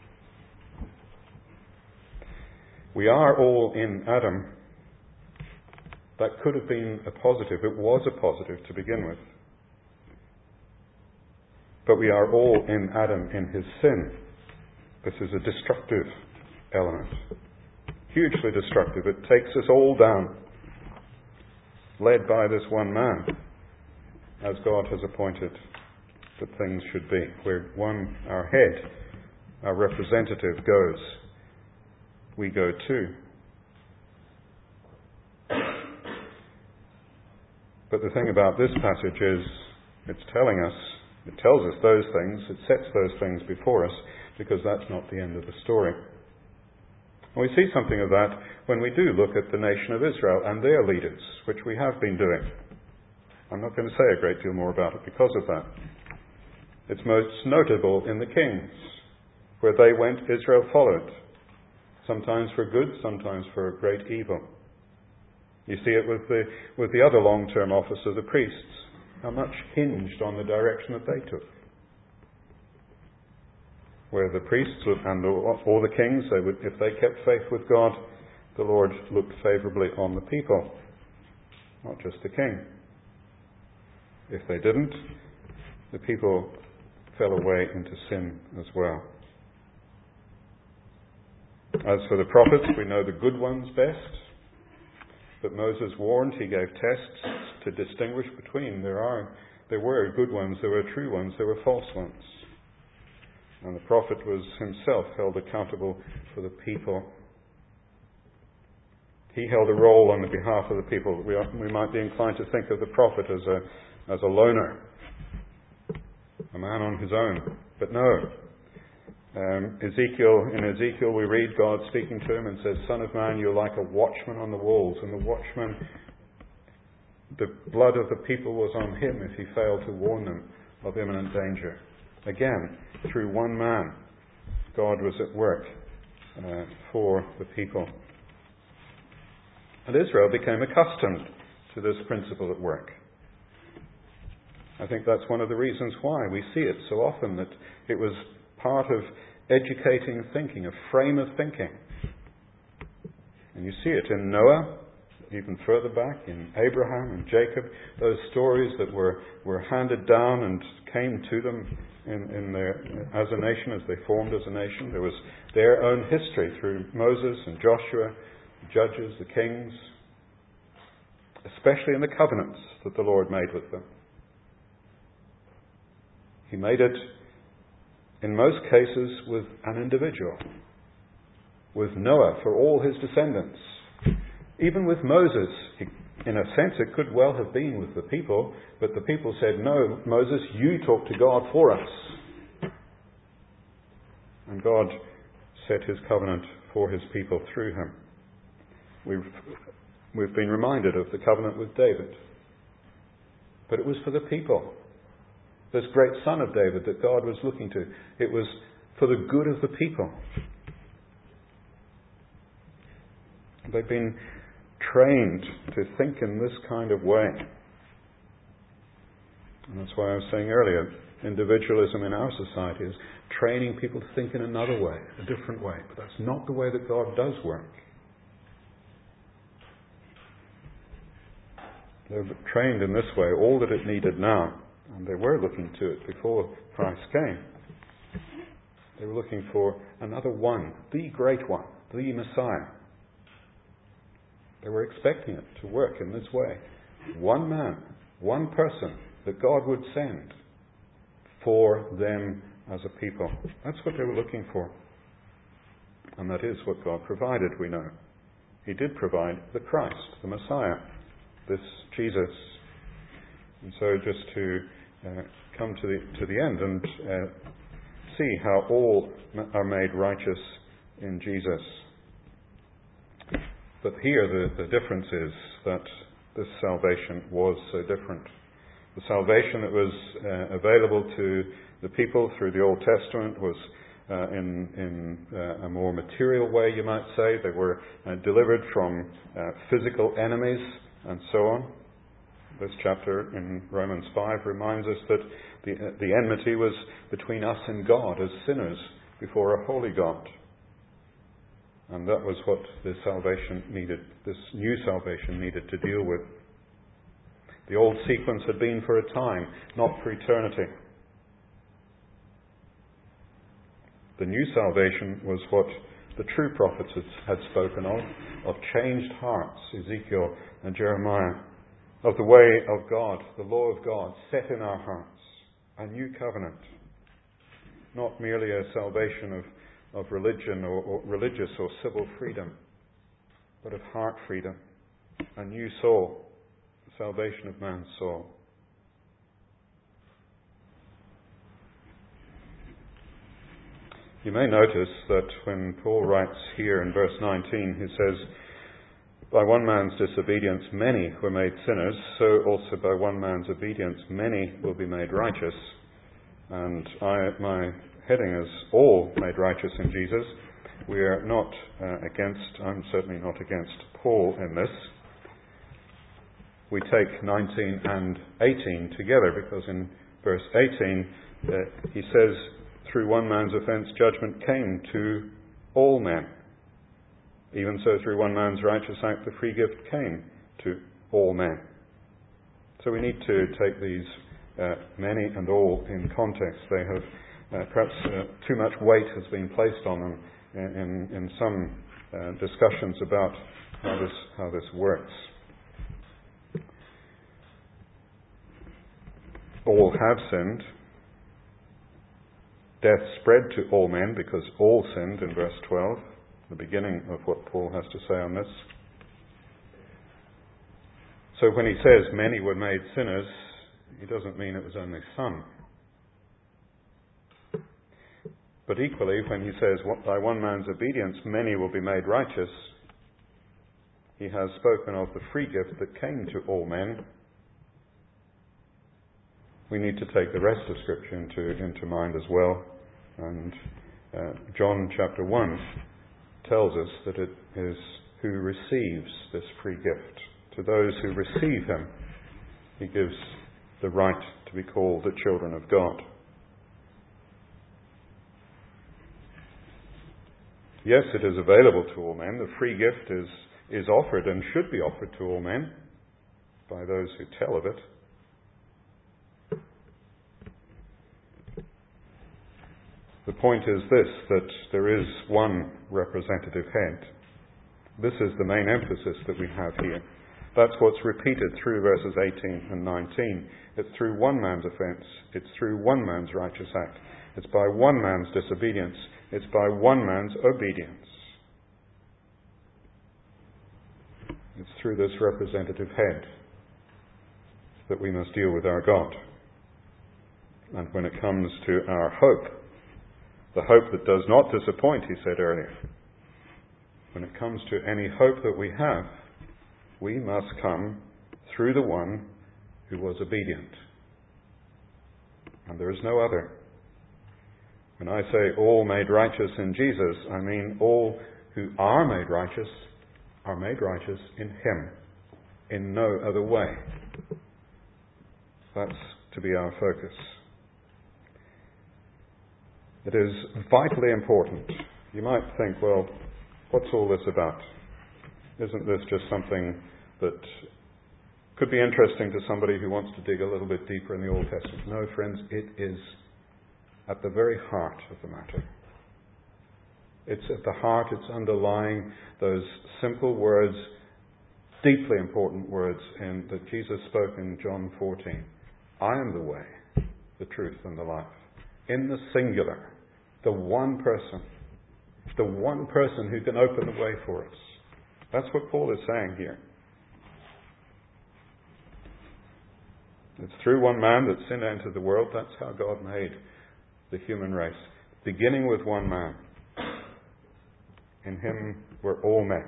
We are all in Adam. That could have been a positive. It was a positive to begin with. But we are all in Adam in his sin. This is a destructive element. Hugely destructive. It takes us all down. Led by this one man, as God has appointed that things should be. Where our head, our representative goes, we go too. But the thing about this passage is, it tells us those things, it sets those things before us, because that's not the end of the story. And we see something of that when we do look at the nation of Israel and their leaders, which we have been doing. I'm not going to say a great deal more about it because of that. It's most notable in the kings. Where they went, Israel followed. Sometimes for good, sometimes for a great evil. You see it with the other long-term office of the priests, how much hinged on the direction that they took. Where the priests and all the kings, if they kept faith with God, the Lord looked favourably on the people, not just the king. If they didn't, the people fell away into sin as well. As for the prophets, we know the good ones best. But Moses warned, he gave tests to distinguish between. There were good ones, there were true ones, there were false ones. And the prophet was himself held accountable for the people. He held a role on the behalf of the people. We might be inclined to think of the prophet as a loner, a man on his own. But no. In Ezekiel we read God speaking to him and says, "Son of man, you're like a watchman on the walls." And the watchman, the blood of the people was on him if he failed to warn them of imminent danger. Again, through one man, God was at work for the people. And Israel became accustomed to this principle at work. I think that's one of the reasons why we see it so often, that it was part of educating thinking, a frame of thinking. And you see it in Noah, even further back, in Abraham and Jacob, those stories that were handed down and came to them as a nation, as they formed as a nation. There was their own history through Moses and Joshua, the judges, the kings, especially in the covenants that the Lord made with them. He made it, in most cases, with an individual, with Noah for all his descendants. Even with Moses, in a sense it could well have been with the people, but the people said, "No, Moses, you talk to God for us." And God set his covenant for his people through him. We've been reminded of the covenant with David. But it was for the people. This great son of David that God was looking to. It was for the good of the people. They've been trained to think in this kind of way. And that's why I was saying earlier, individualism in our society is training people to think in another way, a different way. But that's not the way that God does work. They're trained in this way, all that it needed now, and they were looking to it before Christ came. They were looking for another one, the great one, the Messiah. They were expecting it to work in this way. One man, one person that God would send for them as a people. That's what they were looking for. And that is what God provided, we know. He did provide the Christ, the Messiah, this Jesus. And so just to come to the end and see how all are made righteous in Jesus. But here the difference is that this salvation was so different. The salvation that was available to the people through the Old Testament was in a more material way, you might say. They were delivered from physical enemies and so on. This chapter in Romans 5 reminds us that the enmity was between us and God as sinners before a holy God. And that was what this salvation needed, this new salvation needed to deal with. The old sequence had been for a time, not for eternity. The new salvation was what the true prophets had spoken of changed hearts, Ezekiel and Jeremiah, of the way of God, the law of God set in our hearts, a new covenant, not merely a salvation of religion or religious or civil freedom, but of heart freedom, a new soul, the salvation of man's soul. You may notice that when Paul writes here in verse 19, he says, by one man's disobedience many were made sinners, so also by one man's obedience many will be made righteous. And my heading is all made righteous in Jesus. We are not I'm certainly not against Paul in this. We take 19 and 18 together because in verse 18 he says, through one man's offence judgment came to all men. Even so through one man's righteous act the free gift came to all men. So we need to take these many and all in context. They have perhaps too much weight has been placed on them in some discussions about how this works. All have sinned. Death spread to all men because all sinned in verse 12, the beginning of what Paul has to say on this. So when he says many were made sinners, he doesn't mean it was only some. But equally, when he says by one man's obedience many will be made righteous, he has spoken of the free gift that came to all men. We need to take the rest of Scripture into mind as well. And John chapter 1 tells us that it is who receives this free gift. To those who receive him, he gives the right to be called the children of God. Yes, it is available to all men. The free gift is offered and should be offered to all men by those who tell of it. The point is this, that there is one representative head. This is the main emphasis that we have here. That's what's repeated through verses 18 and 19. It's through one man's offence. It's through one man's righteous act. It's by one man's disobedience. It's by one man's obedience. It's through this representative head that we must deal with our God. And when it comes to our hope, the hope that does not disappoint, he said earlier. When it comes to any hope that we have, we must come through the one who was obedient. And there is no other. When I say all made righteous in Jesus, I mean all who are made righteous in him, in no other way. That's to be our focus. It is vitally important. You might think, well, what's all this about? Isn't this just something that could be interesting to somebody who wants to dig a little bit deeper in the Old Testament? No, friends, it is at the very heart of the matter. It's at the heart, it's underlying those simple words, deeply important words that Jesus spoke in John 14. I am the way, the truth, and the life. In the singular, the one person who can open the way for us. That's what Paul is saying here. It's through one man that sin entered the world. That's how God made the human race. Beginning with one man. In him we're all men.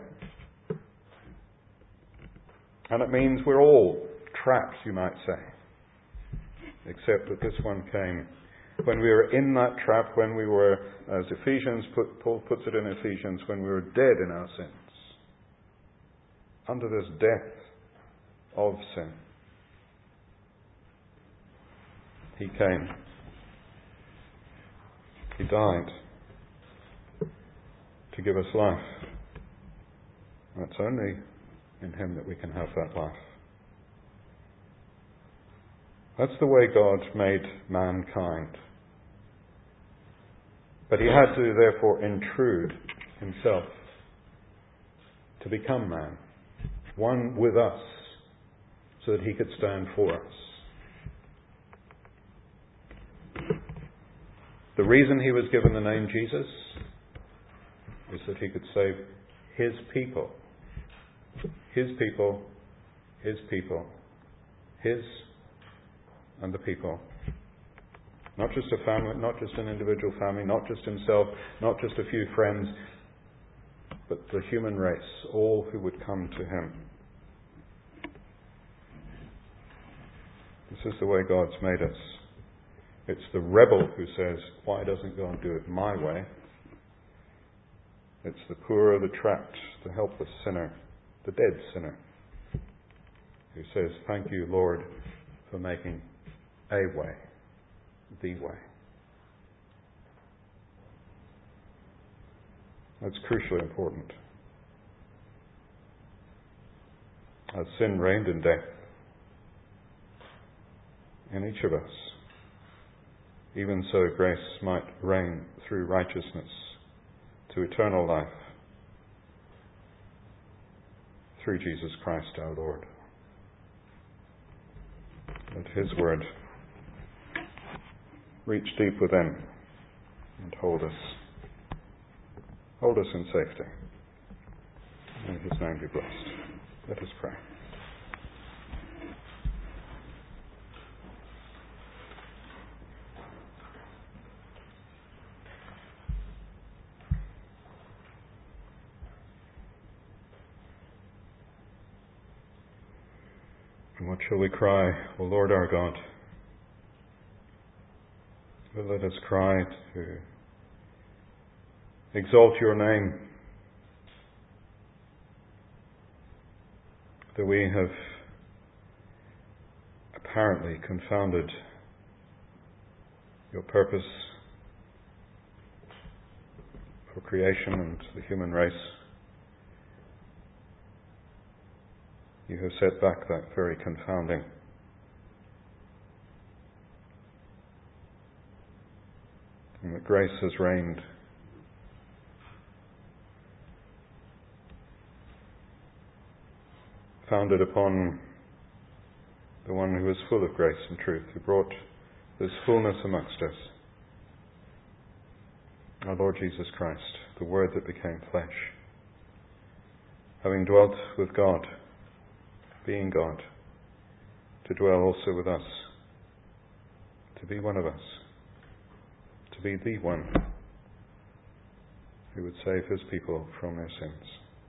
And it means we're all trapped, you might say. Except that this one came when we were in that trap, when we were, as Paul puts it in Ephesians, when we were dead in our sins. Under this death of sin. He came. He died to give us life. And it's only in Him that we can have that life. That's the way God made mankind. But He had to therefore intrude Himself to become man, one with us, so that He could stand for us. The reason He was given the name Jesus is that He could save His people. His people, His people, His and the people. Not just a family, not just an individual family, not just Himself, not just a few friends, but the human race, all who would come to Him. This is the way God's made us. It's the rebel who says, why doesn't God do it my way? It's the poor, the trapped, the helpless sinner, the dead sinner, who says, thank you, Lord, for making a way, the way. That's crucially important. As sin reigned in death in each of us, even so grace might reign through righteousness to eternal life through Jesus Christ our Lord. Let His word reach deep within and hold us in safety. May His name be blessed. Let us pray. And what shall we cry, O Lord our God? But let us cry to exalt your name, that we have apparently confounded your purpose for creation and the human race. You have set back that very confounding. And that grace has reigned. Founded upon the one who is full of grace and truth, who brought this fullness amongst us. Our Lord Jesus Christ, the Word that became flesh. Having dwelt with God, being God, to dwell also with us, to be one of us, to be the one who would save His people from their sins.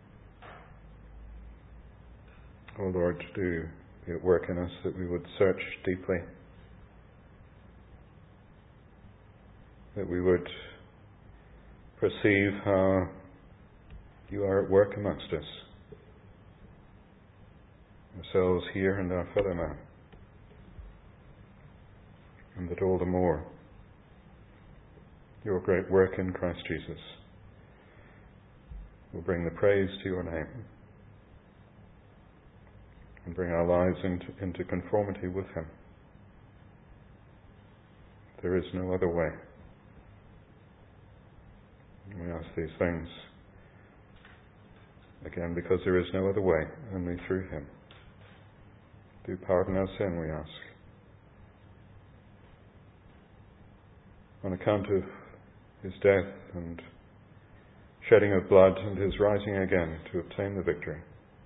O Lord, do be at work in us that we would search deeply, that we would perceive how you are at work amongst us, ourselves here and our fellow man, and that all the more your great work in Christ Jesus will bring the praise to your name and bring our lives into conformity with him. There is no other way. And we ask these things again because there is no other way, only through him. Do pardon our sin, we ask. On account of his death and shedding of blood and his rising again to obtain the victory,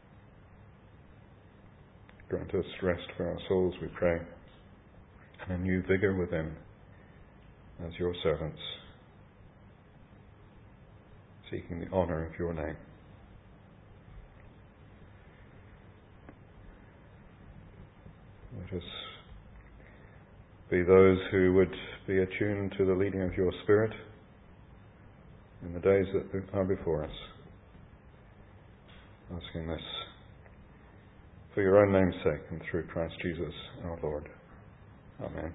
grant us rest for our souls, we pray, and a new vigour within as your servants, seeking the honour of your name. Let us be those who would be attuned to the leading of your Spirit in the days that are before us. Asking this for your own name's sake and through Christ Jesus our Lord. Amen.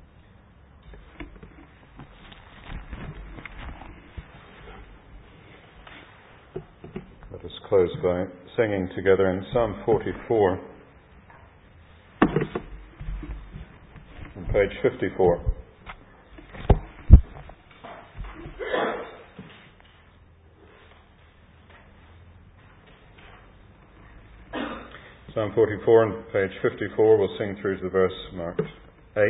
Let us close by singing together in Psalm 44. Page 54. Psalm 44 and page 54, we'll sing through to the verse marked 8.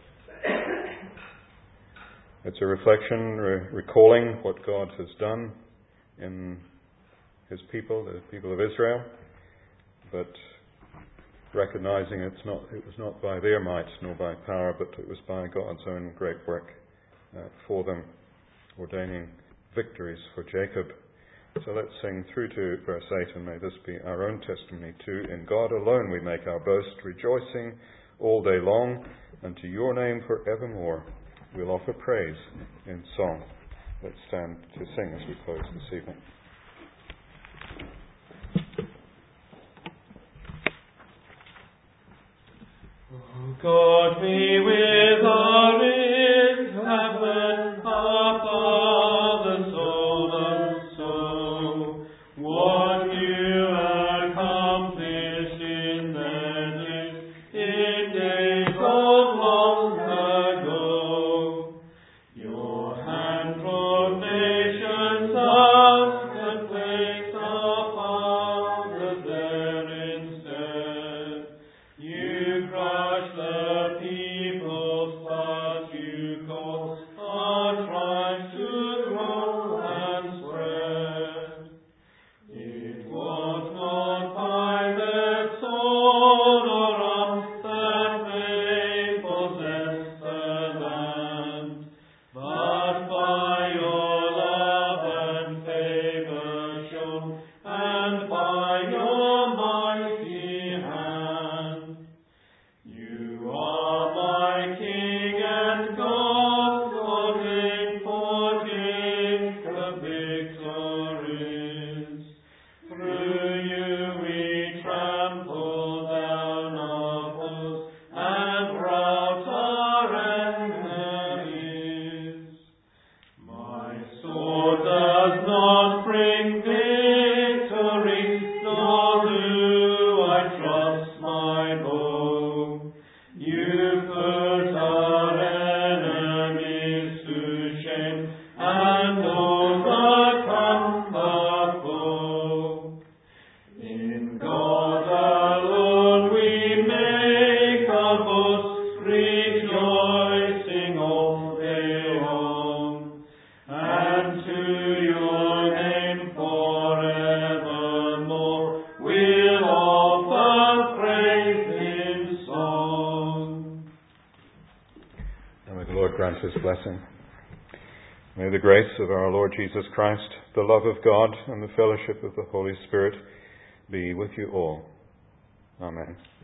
It's a reflection, recalling what God has done in his people, the people of Israel, but recognizing it was not by their might nor by power, but it was by God's own great work for them, ordaining victories for Jacob. So let's sing through to verse 8, and may this be our own testimony too. In God alone we make our boast, rejoicing all day long, and to your name forevermore we'll offer praise in song. Let's stand to sing as we close this evening. God be with our in heaven, our Father, soul and soul. What you accomplished in their days, in days of long ago. Your hand drove nations out and placed our fathers there instead. You crushed the peoples, but you caused our tribes to grow and spread. It was not by their sword or arm that they possessed the land, but by your love and favor shown, and by your mighty hand. You are my King and God, calling for Jacob victories. Through you we trample down our foes and rout our enemies. My sword does not bring victory, nor do I trust my bow. You put our enemies to shame and overcome the foe. In God alone we make our boast, rejoicing all day long, and to your name forevermore we'll offer praise in song. And may the Lord grant his blessing. May the grace of our Lord Jesus Christ, the love of God, and the fellowship of the Holy Spirit be with you all. Amen.